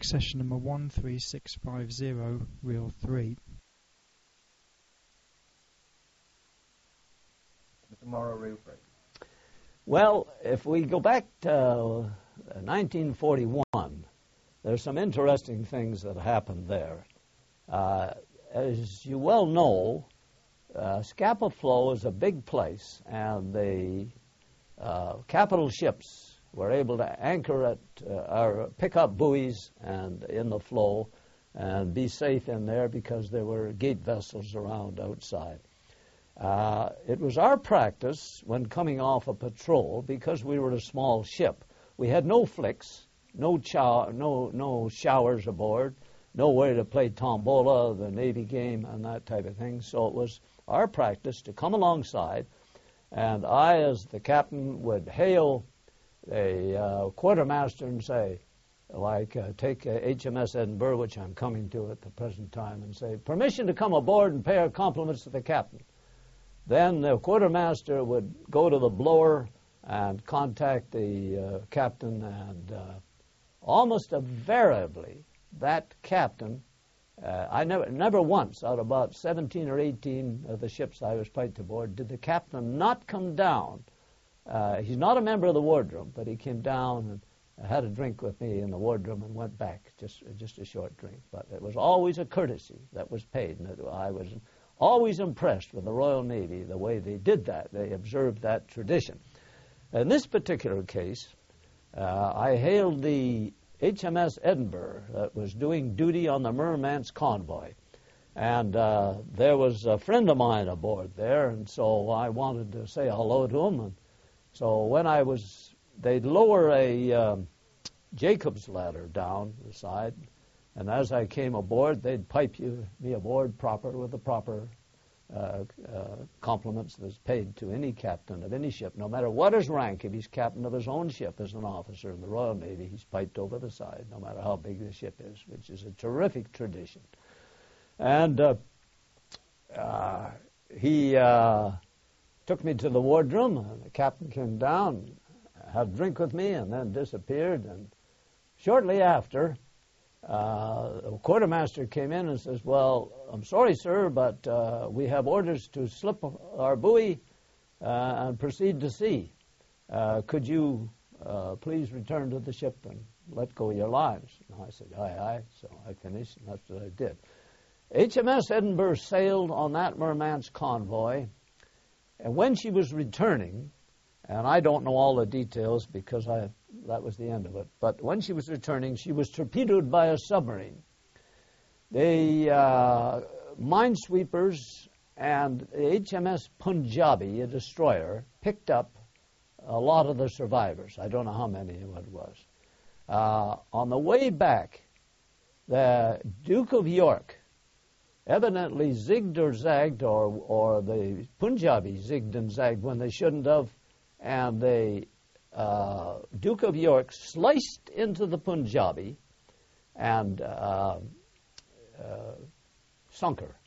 session number 13650, reel 3. Mr. Morrow, reel 3. Well, if we go back to 1941, there's some interesting things that happened there. As you well know, Scapa Flow is a big place, and the capital ships were able to anchor at or pick up buoys and in the flow and be safe in there because there were gate vessels around outside. It was our practice when coming off a patrol, because we were a small ship. We had no flicks, no showers aboard, no way to play tombola, the Navy game, and that type of thing. So it was our practice to come alongside, and I, as the captain, would hail a quartermaster and say, take HMS Edinburgh, which I'm coming to at the present time, and say, permission to come aboard and pay our compliments to the captain. Then the quartermaster would go to the blower and contact the captain, and almost invariably that captain, I never once, out of about 17 or 18 of the ships I was piped aboard, did the captain not come down. He's not a member of the wardroom, but he came down and had a drink with me in the wardroom and went back, just a short drink. But it was always a courtesy that was paid, and I was always impressed with the Royal Navy, the way they did that. They observed that tradition. In this particular case, I hailed the HMS Edinburgh that was doing duty on the Merman's convoy. And there was a friend of mine aboard there, and so I wanted to say hello to him. And so when they'd lower a Jacob's ladder down the side, and as I came aboard, they'd pipe me aboard proper with the proper compliments that's paid to any captain of any ship, no matter what his rank. If he's captain of his own ship as an officer in the Royal Navy, he's piped over the side, no matter how big the ship is, which is a terrific tradition. And he took me to the wardroom, and the captain came down, had a drink with me, and then disappeared. And shortly after, the quartermaster came in and says, well, I'm sorry, sir, but we have orders to slip our buoy and proceed to sea. Could you please return to the ship and let go of your lines? And I said, aye, aye. So I finished, and that's what I did. HMS Edinburgh sailed on that Merman's convoy, and when she was returning, and I don't know all the details because that was the end of it, but when she was returning, she was torpedoed by a submarine. The minesweepers and the HMS Punjabi, a destroyer, picked up a lot of the survivors. I don't know how many it was. On the way back, the Duke of York evidently zigged or zagged, or the Punjabi zigged and zagged when they shouldn't have, and the Duke of York sliced into the Punjabi and sunk her.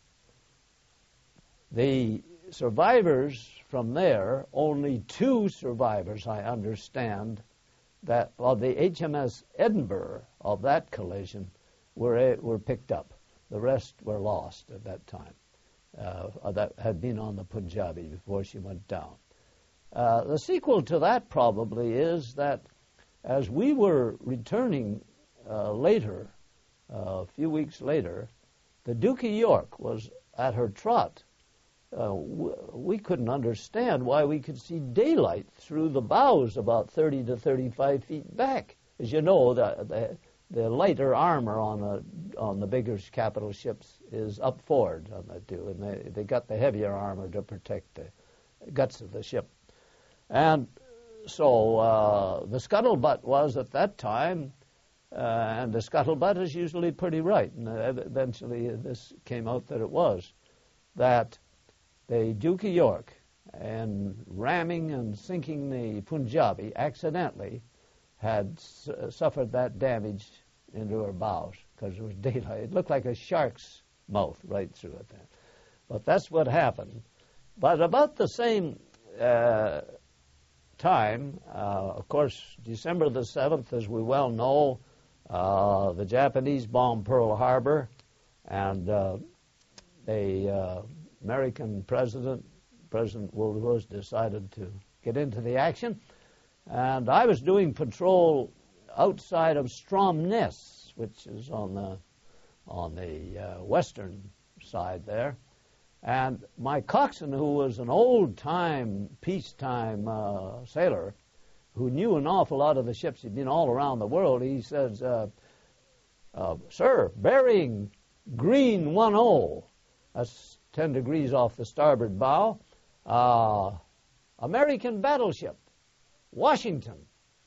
The survivors from there, only 2 survivors, I understand, that of the HMS Edinburgh of that collision were picked up. The rest were lost at that time. That had been on the Punjabi before she went down. The sequel to that probably is that as we were returning later, a few weeks later, the Duke of York was at her trot. We couldn't understand why we could see daylight through the bows about 30 to 35 feet back. As you know, the lighter armor on the bigger capital ships is up forward on the two, and they got the heavier armor to protect the guts of the ship. And so the scuttlebutt was at that time, and the scuttlebutt is usually pretty right, and eventually this came out that it was, that the Duke of York, and ramming and sinking the Punjabi accidentally, had suffered that damage into her bows because it was daylight. It looked like a shark's mouth right through it there. But that's what happened. But about the same time, of course, December the 7th, as we well know, The Japanese bombed Pearl Harbor, and the American President Woodrow, decided to get into the action. And I was doing patrol outside of Stromness, which is on the western side there. And my coxswain, who was an old-time, peacetime sailor, who knew an awful lot of the ships, he'd been all around the world, he says, "Sir, bearing green 10, that's 10 degrees off the starboard bow, American battleship, Washington,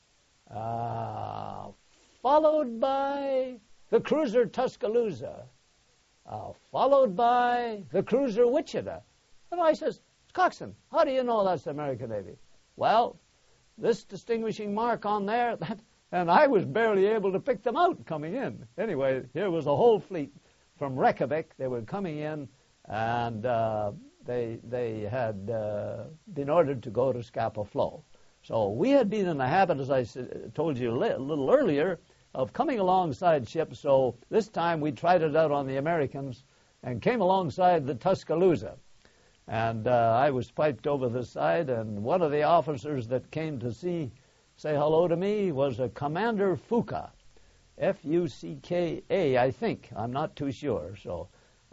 followed by the cruiser Tuscaloosa, followed by the cruiser Wichita." And I says, "Coxswain, how do you know that's the American Navy?" "Well, this distinguishing mark on there," and I was barely able to pick them out coming in. Anyway, here was a whole fleet from Reykjavik. They were coming in, and they had been ordered to go to Scapa Flow. So we had been in the habit, as I told you a little earlier, of coming alongside ships. So this time we tried it out on the Americans and came alongside the Tuscaloosa. And I was piped over the side, and one of the officers that came to say hello to me was a Commander Fuka, F-U-C-K-A, I think. I'm not too sure. So,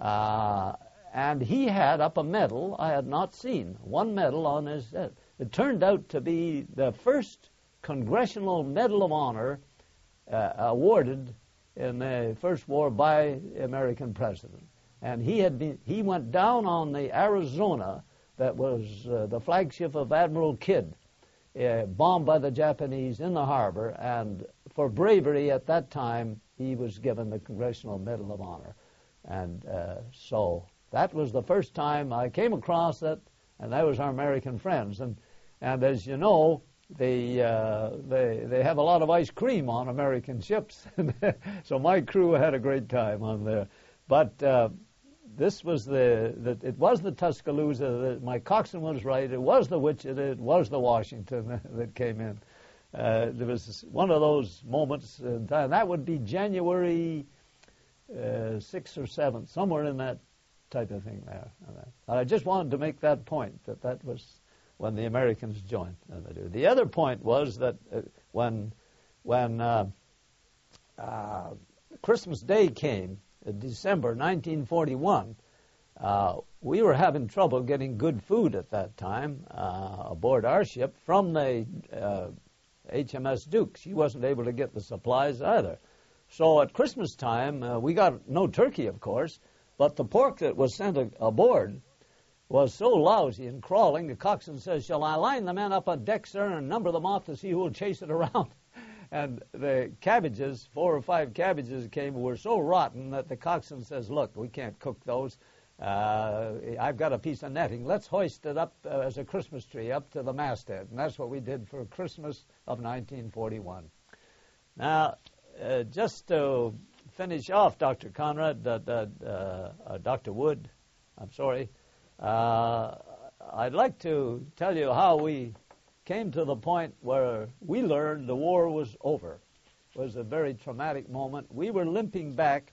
and he had up a medal I had not seen, one medal on his head. It turned out to be the first Congressional Medal of Honor awarded in the First War by the American president. And he went down on the Arizona, that was the flagship of Admiral Kidd, bombed by the Japanese in the harbor, and for bravery at that time he was given the Congressional Medal of Honor. And so that was the first time I came across it, and that was our American friends. And as you know, they have a lot of ice cream on American ships, so my crew had a great time on there. But this was it was the Tuscaloosa. My coxswain was right. It was the Wichita. It was the Washington that came in. There was one of those moments, and that would be January 6th or 7th, somewhere in that type of thing there. I just wanted to make that point, that was when the Americans joined. The other point was that when Christmas Day came, December 1941, we were having trouble getting good food at that time aboard our ship from the HMS Duke. She wasn't able to get the supplies either. So at Christmas time, we got no turkey, of course, but the pork that was sent aboard was so lousy and crawling, the coxswain says, "Shall I line the men up on deck, sir, and number them off to see who will chase it around?" And the cabbages, 4 or 5 cabbages came, were so rotten that the coxswain says, "Look, we can't cook those. I've got a piece of netting. Let's hoist it up as a Christmas tree up to the masthead." And that's what we did for Christmas of 1941. Now, just to finish off, Dr. Conrad, Dr. Wood, I'm sorry, I'd like to tell you how we came to the point where we learned the war was over. It was a very traumatic moment. We were limping back.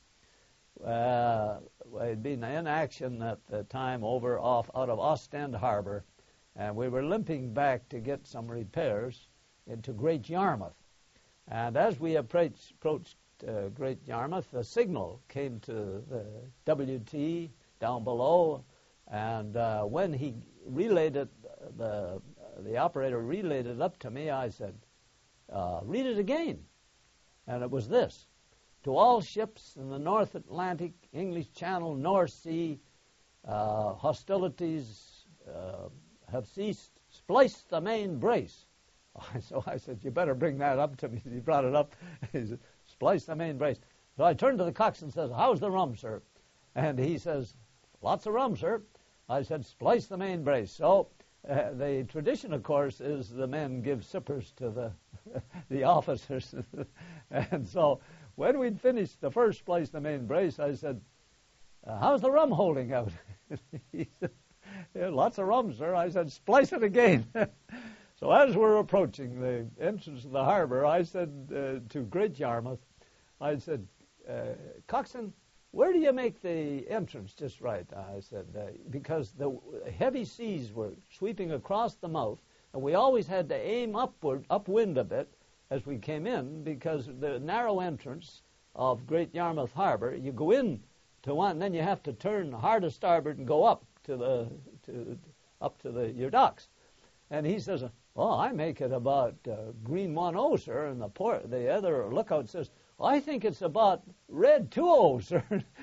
We'd been in action at the time out of Ostend Harbor, and we were limping back to get some repairs into Great Yarmouth. And as we approached Great Yarmouth, a signal came to the WT down below, and when he relayed it, the operator relayed it up to me, I said, "Read it again." And it was this: "To all ships in the North Atlantic, English Channel, North Sea, hostilities have ceased. Splice the main brace." So I said, "You better bring that up to me." He brought it up. He said, "Splice the main brace." So I turned to the coxswain and says, "How's the rum, sir?" And he says, "Lots of rum, sir." I said, "Splice the main brace." So the tradition, of course, is the men give sippers to the officers. And so when we'd finished the first splice the main brace, I said, "How's the rum holding out?" He said, "Yeah, lots of rum, sir." I said, "Splice it again." So as we're approaching the entrance of the harbor, I said to Great Yarmouth, I said, Coxswain, where do you make the entrance just right? I said, because the heavy seas were sweeping across the mouth, and we always had to aim upwind a bit as we came in, because the narrow entrance of Great Yarmouth Harbor, you go in to one, then you have to turn hard to starboard and go up to your docks. And he says, "Oh, I make it about green 1-0, sir." And the other lookout says, "I think it's about red 2-0, sir."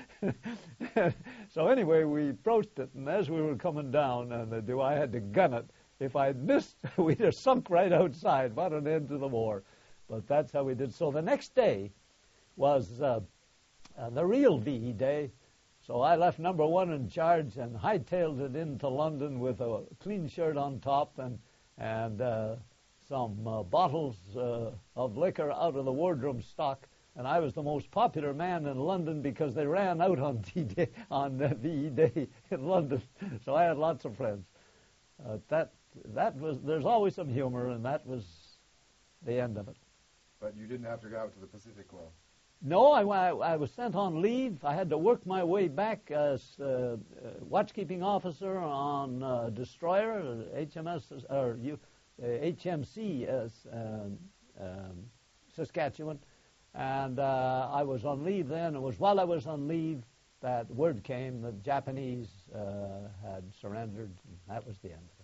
So anyway, we approached it, and as we were coming down, I had to gun it. If I'd missed, we'd have sunk right outside. What an end to the war. But that's how we did. So the next day was the real VE Day. So I left number 1 in charge and hightailed it into London with a clean shirt on top and some bottles of liquor out of the wardroom stock. And I was the most popular man in London because they ran out on D-Day, on VE Day in London. So I had lots of friends. There's always some humor, and that was the end of it. But you didn't have to go out to the Pacific Well. No, I was sent on leave. I had to work my way back as watchkeeping officer on destroyer, HMS or HMC Saskatchewan, and I was on leave then. It was while I was on leave that word came the Japanese had surrendered, and that was the end of it.